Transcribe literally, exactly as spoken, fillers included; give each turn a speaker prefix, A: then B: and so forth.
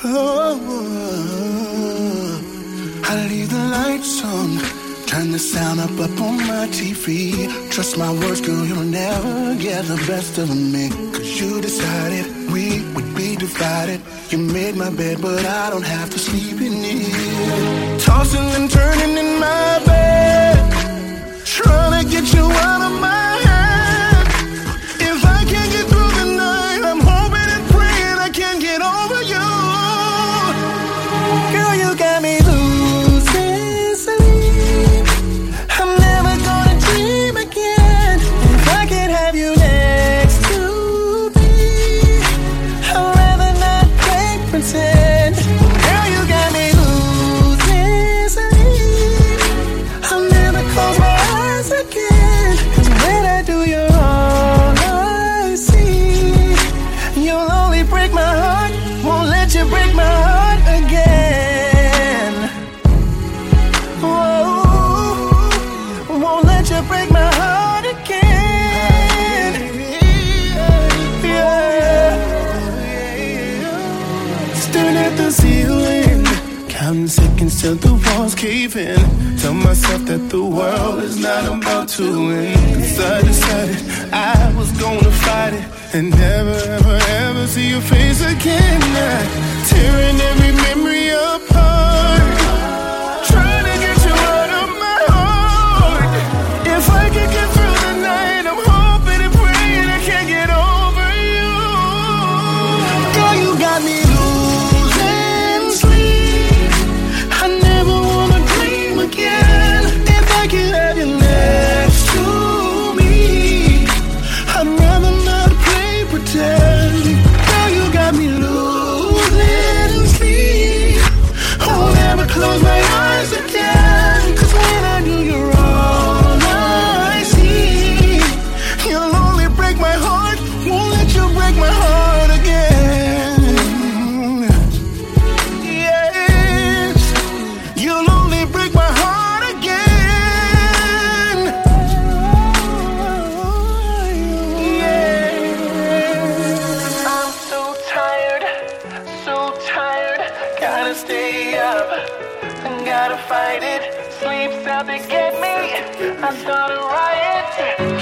A: Oh, I leave the lights on, turn the sound up up on my T V. Trust my words, girl, you'll never get the best of me. Cause you decided we would be divided. You made my bed, but I don't have to sleep in it. Tossing and turning in my bed, trying to get you out of my head. If I can't get through the night, I'm hoping and praying I can get over you. Girl, you got me losing sleep. I'm never gonna dream again. If I can't have you next to me, I'd rather not play pretend. Girl, you got me losing sleep. I'll never close my eyes again. Cause when I do, you're all I see. You'll only break my heart, won't let you break my heart again. Whoa, won't let you break my heart again. Yeah. Staring at the ceiling, counting seconds till the walls cave in. Tell myself that the world is not about to end. Cause I decided I was gonna fight it and never, ever, ever see your face again. Tearing every memory apart, trying to get you out of my heart. If I can get through the night, I'm hoping and praying I can't get over you. Girl, you got me losing sleep. I never wanna dream again. If I can have you next to me, I'd rather not play pretend. Girl, you got me losing sleep. I'll never close my eyes again. Cause when I do, you're all I see. You'll only break my heart, won't let you break my heart again. Yes, you'll only break my heart again. Yeah. I'm so tired, so tired. Gotta stay up, gotta fight it. Sleep's out to get me. I start a riot.